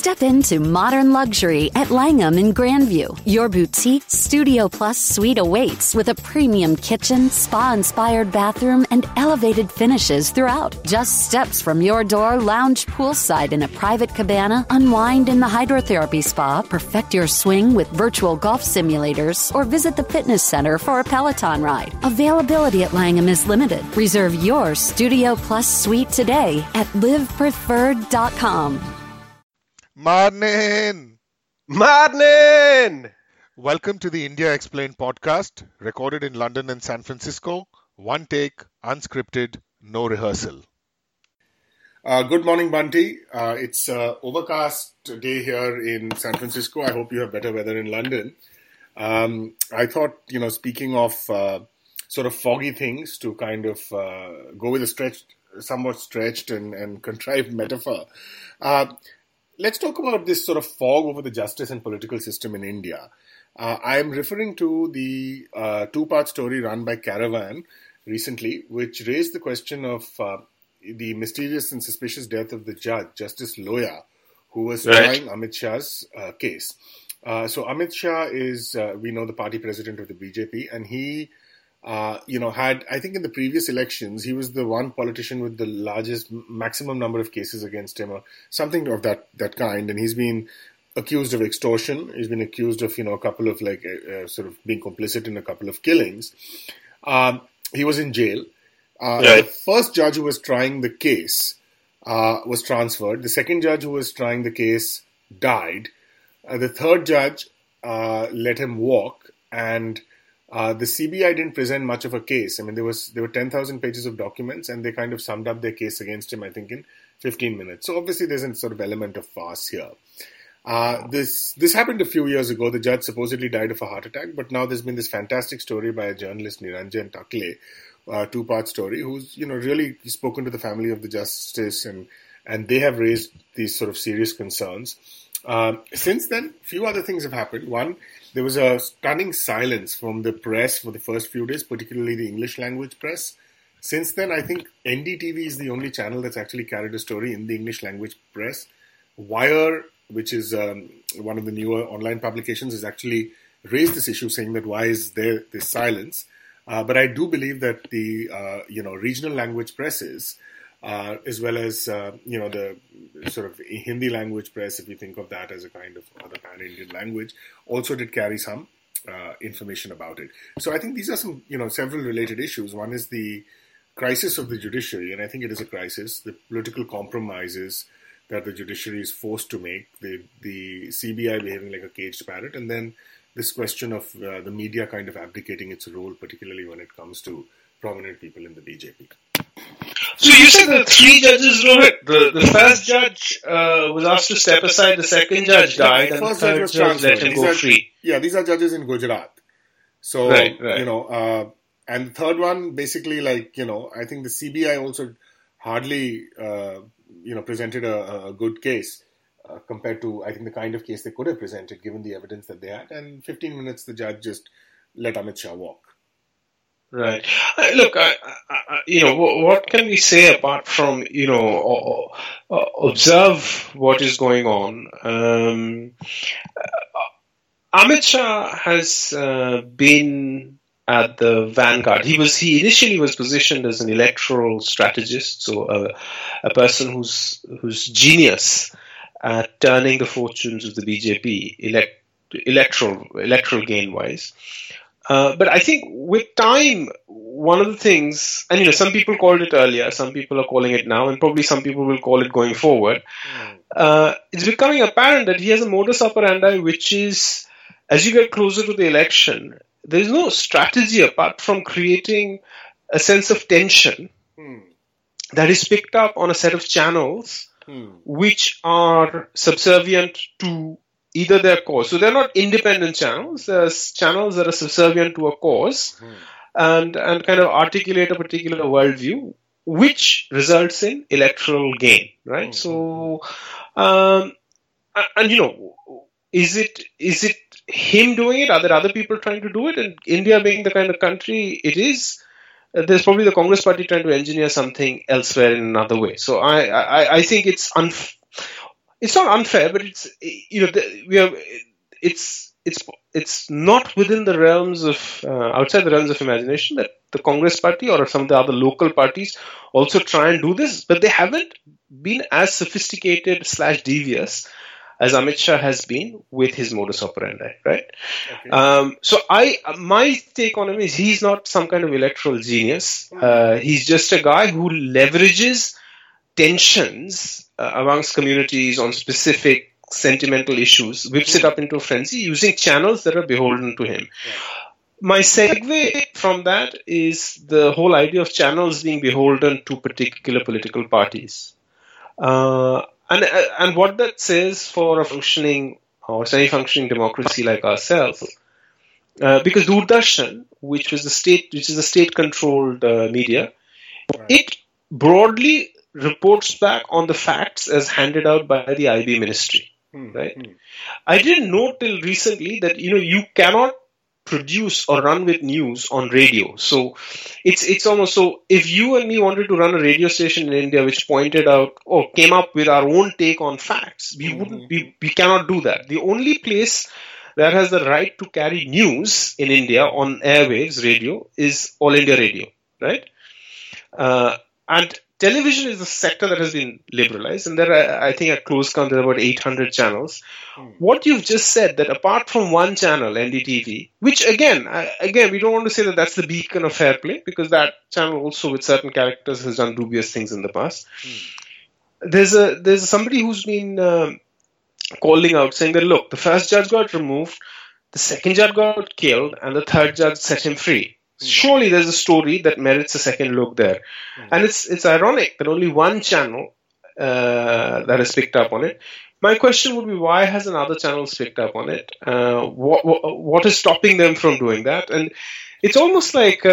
Step into modern luxury at Langham in Grandview. Your boutique Studio Plus suite awaits with a premium kitchen, spa-inspired bathroom, and elevated finishes throughout. Just steps from your door, lounge poolside in a private cabana, unwind in the hydrotherapy spa, perfect your swing with virtual golf simulators, or visit the fitness center for a Peloton ride. Availability at Langham is limited. Reserve your Studio Plus suite today at livepreferred.com. Madnin! Welcome to the India Explained podcast, recorded in London and San Francisco. One take, unscripted, no rehearsal. Good morning, Bunty. It's an overcast day here in San Francisco. I hope you have better weather in London. I thought, speaking of sort of foggy things, to kind of go with a somewhat stretched and contrived metaphor. Let's talk about this sort of fog over the justice and political system in India. I'm referring to the two-part story run by Caravan recently, which raised the question of the mysterious and suspicious death of the judge, Justice Loya, who was trying Amit Shah's case. So Amit Shah is, we know, the party president of the BJP, and he had, I think in the previous elections, he was the one politician with the largest maximum number of cases against him, or something of that kind. And he's been accused of extortion. He's been accused of, a couple of sort of being complicit in a couple of killings. He was in jail. The first judge who was trying the case was transferred. The second judge who was trying the case died. The third judge let him walk, and the CBI didn't present much of a case. I mean, there were 10,000 pages of documents, and they kind of summed up their case against him, I think, in 15 minutes. So obviously there's a sort of element of farce here. This happened a few years ago. The judge supposedly died of a heart attack, but now there's been this fantastic story by a journalist, Niranjan Takle, two-part story, who's, really spoken to the family of the justice, and they have raised these sort of serious concerns. Since then, few other things have happened. One, there was a stunning silence from the press for the first few days, particularly the English language press. Since then, I think NDTV is the only channel that's actually carried a story in the English language press. Wire, which is one of the newer online publications, has actually raised this issue, saying that why is there this silence? But I do believe that the regional language presses, as well as the sort of Hindi language press, if you think of that as a kind of other pan-Indian language, also did carry some information about it. So I think these are some several related issues. One is the crisis of the judiciary, and I think it is a crisis. The political compromises that the judiciary is forced to make, the CBI behaving like a caged parrot, and then this question of the media kind of abdicating its role, particularly when it comes to prominent people in the BJP. So you said the three judges, Rohit. The first judge was asked to step aside, the second judge died, and the third judge let him go free. Yeah, these are judges in Gujarat. So, right. And the third one, basically, I think the CBI also hardly, presented a good case compared to, I think, the kind of case they could have presented, given the evidence that they had. And 15 minutes, the judge just let Amit Shah walk. Right. Look, what can we say apart from, observe what is going on? Amit Shah has been at the vanguard. He initially was positioned as an electoral strategist, so a person who's genius at turning the fortunes of the BJP electoral gain wise. But I think with time, one of the things, and some people called it earlier, some people are calling it now, and probably some people will call it going forward. It's becoming apparent that he has a modus operandi, which is, as you get closer to the election, there is no strategy apart from creating a sense of tension that is picked up on a set of channels which are subservient to either their cause. So they're not independent channels. They're channels that are subservient to a cause and kind of articulate a particular worldview, which results in electoral gain, right? So, is it him doing it? Are there other people trying to do it? And India being the kind of country it is, there's probably the Congress party trying to engineer something elsewhere in another way. So I think it's it's not unfair, but it's it's not within the realms of outside the realms of imagination that the Congress party or some of the other local parties also try and do this, but they haven't been as sophisticated / devious as Amit Shah has been with his modus operandi, right? Okay. So my take on him is he's not some kind of electoral genius. He's just a guy who leverages tensions amongst communities on specific sentimental issues, whips it up into a frenzy using channels that are beholden to him. Yeah. My segue from that is the whole idea of channels being beholden to particular political parties. And what that says for a functioning or semi-functioning democracy like ourselves, because Doordarshan, which is a state-controlled media, right, it broadly reports back on the facts as handed out by the IB ministry. Right? I didn't know till recently that you cannot produce or run with news on radio. So it's almost so if you and me wanted to run a radio station in India which pointed out or came up with our own take on facts, we cannot do that. The only place that has the right to carry news in India on airwaves radio is All India Radio, right? And television is a sector that has been liberalized, and there are, I think, at close count, there are about 800 channels. What you've just said, that apart from one channel, NDTV, which again, we don't want to say that that's the beacon of fair play, because that channel also, with certain characters, has done dubious things in the past. There's somebody who's been calling out, saying that, look, the first judge got removed, the second judge got killed, and the third judge set him free. Surely there's a story that merits a second look there. And it's ironic that only one channel that has picked up on it. My question would be, why hasn't other channels picked up on it? What is stopping them from doing that? And it's almost like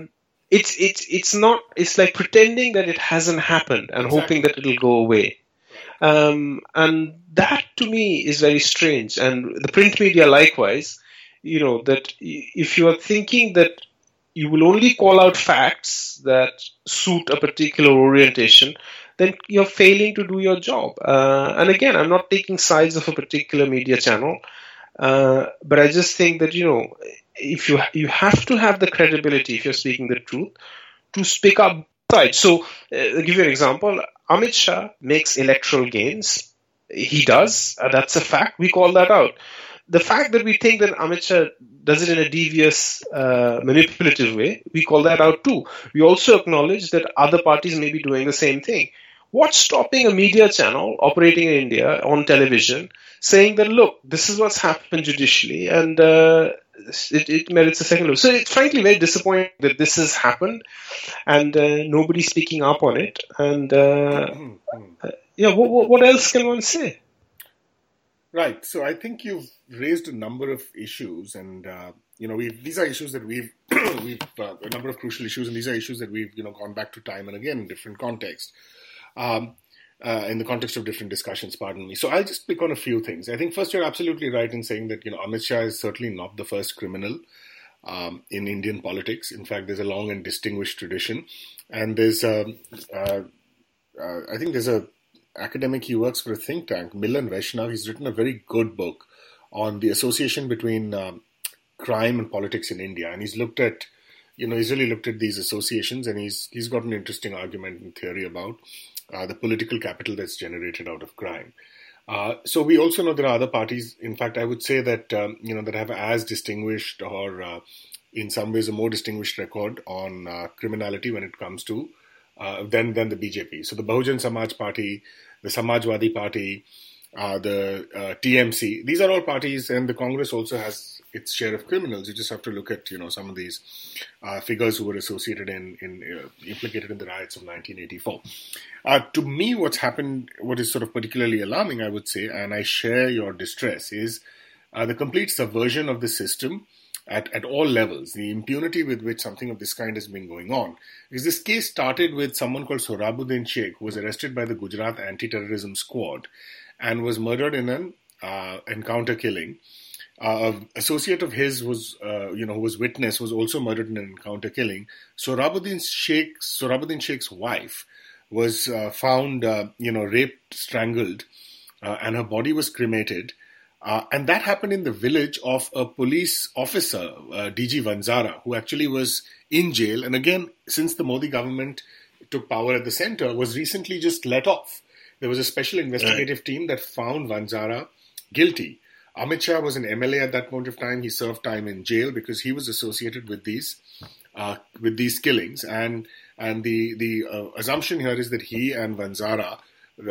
it's like pretending that it hasn't happened and hoping that it'll go away. And that to me is very strange. And the print media likewise, that if you are thinking that you will only call out facts that suit a particular orientation, then you're failing to do your job. And again, I'm not taking sides of a particular media channel, but I just think that, if you have to have the credibility, if you're speaking the truth, to speak up sides. So, I'll give you an example. Amit Shah makes electoral gains. He does. That's a fact. We call that out. The fact that we think that Amit Shah does it in a devious, manipulative way, we call that out too. We also acknowledge that other parties may be doing the same thing. What's stopping a media channel operating in India on television saying that, look, this is what's happened judicially and it merits a second look? So it's frankly very disappointing that this has happened and nobody's speaking up on it. And what else can one say? Right. So I think you've raised a number of issues, and these are issues that we've a number of crucial issues, and these are issues that we've gone back to time and again in different contexts, in the context of different discussions. Pardon me. So I'll just pick on a few things. I think first, you're absolutely right in saying that Amit Shah is certainly not the first criminal in Indian politics. In fact, there's a long and distinguished tradition, and there's I think there's a academic, he works for a think tank, Milan Vaishnav. He's written a very good book on the association between crime and politics in India. And he's looked at, he's really looked at these associations, and he's got an interesting argument and theory about the political capital that's generated out of crime. So we also know there are other parties. In fact, I would say that, that have as distinguished or in some ways a more distinguished record on criminality when it comes to than the BJP. So the Bahujan Samaj Party, the Samajwadi Party, the TMC, these are all parties, and the Congress also has its share of criminals. You just have to look at, some of these figures who were associated implicated in the riots of 1984. To me, what's happened, what is sort of particularly alarming, I would say, and I share your distress, is the complete subversion of the system at all levels, the impunity with which something of this kind has been going on. Because this case started with someone called Sohrabuddin Sheikh, who was arrested by the Gujarat Anti-Terrorism Squad and was murdered in an encounter killing. An associate of his was, who was witness, was also murdered in an encounter killing. Sohrabuddin Sheikh's wife was found, raped, strangled and her body was cremated. And that happened in the village of a police officer, DG Vanzara, who actually was in jail. And again, since the Modi government took power at the center, was recently just let off. There was a special investigative team that found Vanzara guilty. Amit Shah was an MLA at that point of time. He served time in jail because he was associated with these killings. And the assumption here is that he and Vanzara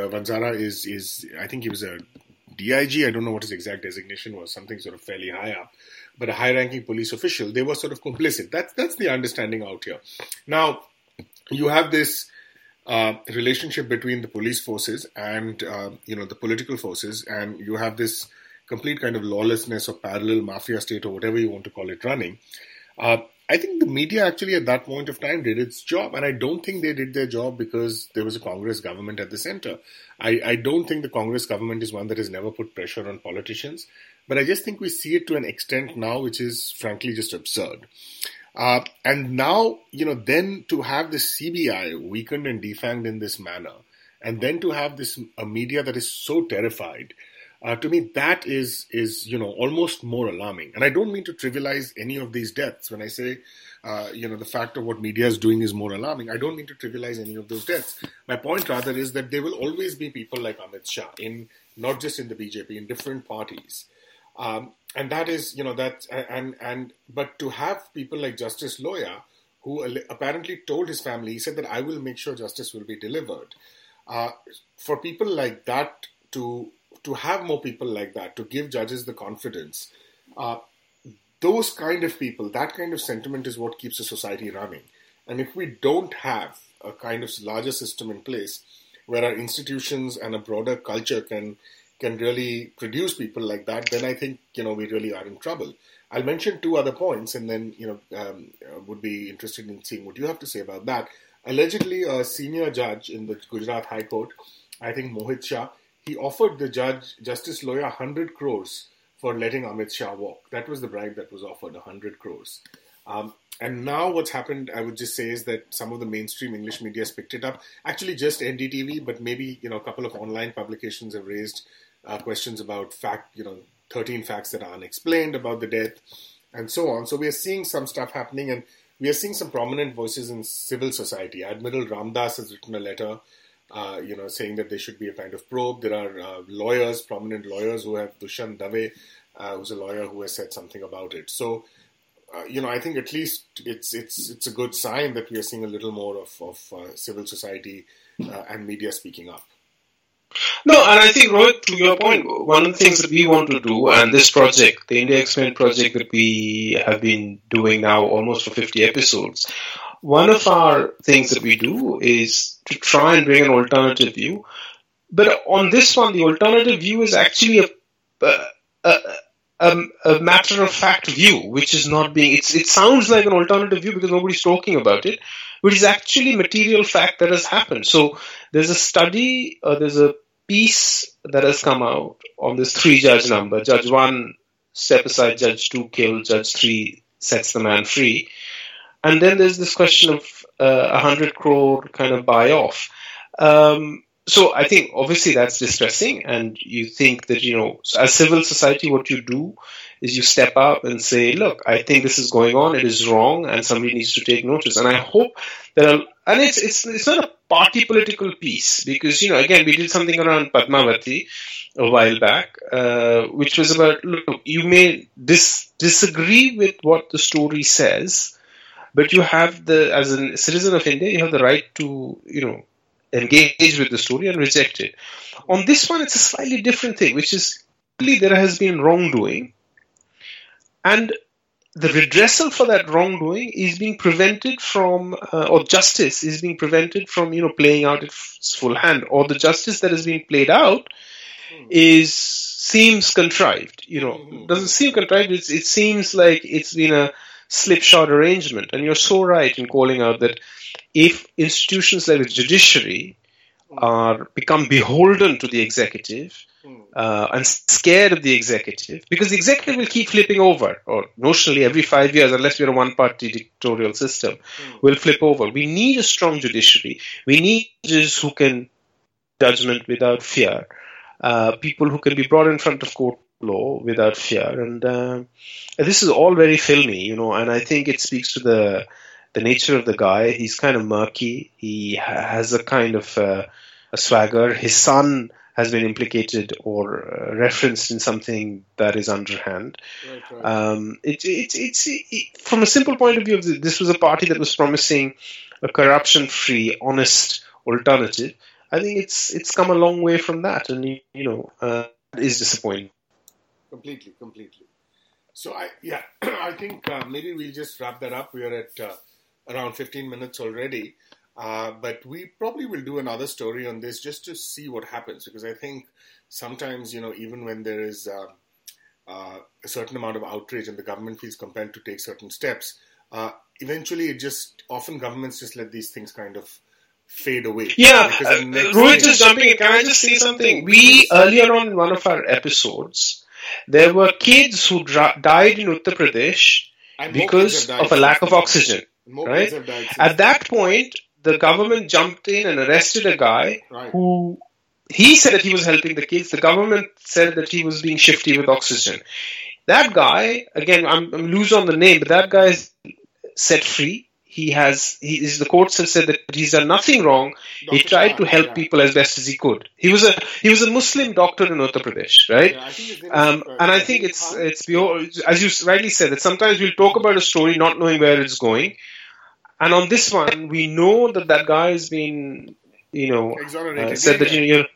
is I think he was a DIG, I don't know what his exact designation was, something sort of fairly high up, but a high-ranking police official. They were sort of complicit. That's the understanding out here. Now, you have this relationship between the police forces and the political forces, and you have this complete kind of lawlessness or parallel mafia state or whatever you want to call it running. I think the media actually at that point of time did its job, and I don't think they did their job because there was a Congress government at the center. I don't think the Congress government is one that has never put pressure on politicians, but I just think we see it to an extent now which is frankly just absurd. And now, then to have the CBI weakened and defanged in this manner, and then to have a media that is so terrified, to me, that is almost more alarming. And I don't mean to trivialize any of these deaths. When I say, the fact of what media is doing is more alarming, I don't mean to trivialize any of those deaths. My point rather is that there will always be people like Amit Shah, not just in the BJP, in different parties. And that is, but to have people like Justice Loya, who apparently told his family, he said that I will make sure justice will be delivered. For people like that to have more people like that, to give judges the confidence, those kind of people, that kind of sentiment is what keeps a society running. And if we don't have a kind of larger system in place where our institutions and a broader culture can really produce people like that, then I think, we really are in trouble. I'll mention two other points and then, would be interested in seeing what you have to say about that. Allegedly, a senior judge in the Gujarat High Court, I think Mohit Shah, he offered the judge, Justice Loya, 100 crores for letting Amit Shah walk. That was the bribe that was offered, 100 crores. And now what's happened, I would just say, is that some of the mainstream English media has picked it up. Actually, just NDTV, but maybe, a couple of online publications have raised questions about 13 facts that are unexplained about the death and so on. So we are seeing some stuff happening, and we are seeing some prominent voices in civil society. Admiral Ramdas has written a letter saying that there should be a kind of probe. There are lawyers, prominent lawyers who have Dushyant Dave, who's a lawyer who has said something about it. So, I think at least it's a good sign that we are seeing a little more of civil society and media speaking up. No, and I think, Rohit, to your point, one of the things that we want to do, and this project, the India Explained project that we have been doing now almost for 50 episodes, one of our things that we do is to try and bring an alternative view. But on this one, the alternative view is actually a matter of fact view, which is not being, it sounds like an alternative view because nobody's talking about it, but it's actually material fact that has happened. So there's a study, there's a piece that has come out on this 3-judge number. Judge 1 step aside, Judge 2 kill, Judge 3 sets the man free. And then there's this question of 100 crore kind of buy off. So I think obviously that's distressing, and you think that, as civil society, what you do is you step up and say, look, I think this is going on, it is wrong, and somebody needs to take notice. And I hope that, and it's not a party political piece, because, again, we did something around Padmavati a while back, which was about, look, you may disagree with what the story says, but you have as a citizen of India, you have the right to, engage with the story and reject it. On this one, it's a slightly different thing, which is clearly there has been wrongdoing, and the redressal for that wrongdoing is being prevented from, or justice is being prevented from, playing out its full hand, or the justice that is being played out seems contrived. Doesn't seem contrived. It seems like it's been a slipshod arrangement, and you're so right in calling out that if institutions like the judiciary become beholden to the executive and scared of the executive, because the executive will keep flipping over, or notionally every 5 years, unless we're a one-party dictatorial system, will flip over. We need a strong judiciary. We need judges who can judgment without fear. people who can be brought in front of court law without fear. And this is all very filmy, and I think it speaks to the nature of the guy. He's kind of murky. He has a kind of a swagger. His son has been implicated or referenced in something that is underhand. Right. It's from a simple point of view, this was a party that was promising a corruption-free, honest alternative. I think it's come a long way from that, and it is disappointing. Completely. So I think maybe we'll just wrap that up. We are at around 15 minutes already. But we probably will do another story on this just to see what happens, because I think sometimes, even when there is a certain amount of outrage and the government feels compelled to take certain steps, eventually often governments just let these things kind of fade away. Yeah, Rohit is jumping in. Can I just say something? We, earlier on in one of our episodes, there were kids who died in Uttar Pradesh because of a lack of oxygen. Right? At that point, the government jumped in and arrested a guy who he said that he was helping the kids. The government said that he was being shifty with oxygen. That guy, again, I'm loose on the name, but that guy is set free. The courts have said that he's done nothing wrong. He tried to help people as best as he could. He was a Muslim doctor in Uttar Pradesh, right? Yeah, and I think it's as you rightly said, that sometimes we'll talk about a story not knowing where it's going. And on this one, we know that guy has been, exonerated. Said that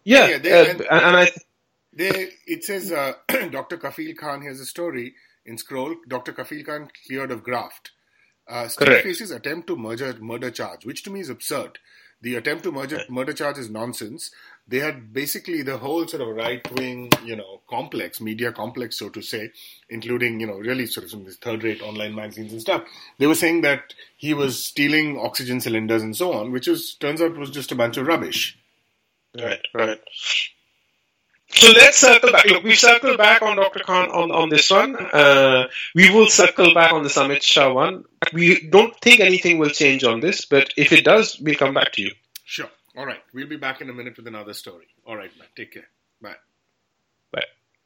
it says Dr. Kafil Khan. Here's a story in Scroll. Dr. Kafil Khan cleared of graft. Still faces attempt to murder charge, which to me is absurd. The attempt to murder charge is nonsense. They had basically the whole sort of right-wing, complex, media complex, so to say, including, really sort of some of these third-rate online magazines and stuff. They were saying that he was stealing oxygen cylinders and so on, which turns out was just a bunch of rubbish. Right. So let's circle back. Look, we've circled back on Dr. Khan on this one. We will circle back on the Amit Shah one. We don't think anything will change on this, but if it does, we'll come back to you. Sure. All right. We'll be back in a minute with another story. All right, man. Take care. Bye. Bye.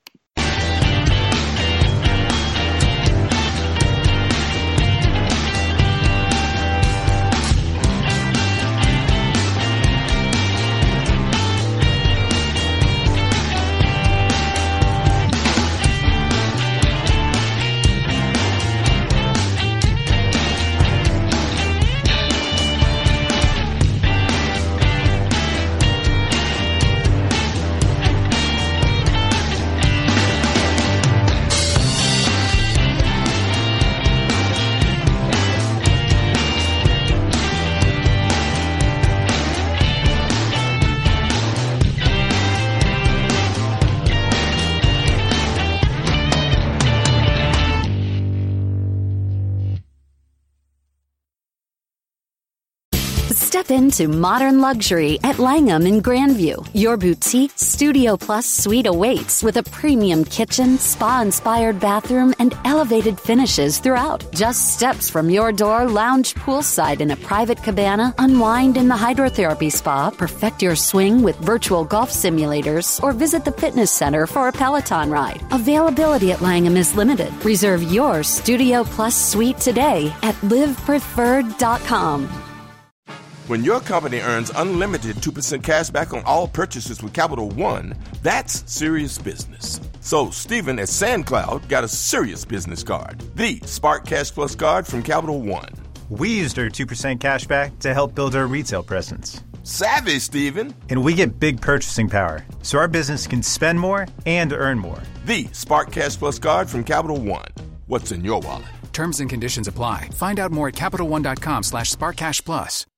Step into modern luxury at Langham in Grandview. Your boutique Studio Plus suite awaits with a premium kitchen, spa-inspired bathroom, and elevated finishes throughout. Just steps from your door, lounge poolside in a private cabana, unwind in the hydrotherapy spa, perfect your swing with virtual golf simulators, or visit the fitness center for a Peloton ride. Availability at Langham is limited. Reserve your Studio Plus suite today at livepreferred.com. When your company earns unlimited 2% cash back on all purchases with Capital One, that's serious business. So Stephen at SandCloud got a serious business card, the Spark Cash Plus card from Capital One. We used our 2% cash back to help build our retail presence. Savvy, Stephen. And we get big purchasing power, so our business can spend more and earn more. The Spark Cash Plus card from Capital One. What's in your wallet? Terms and conditions apply. Find out more at CapitalOne.com/SparkCashPlus.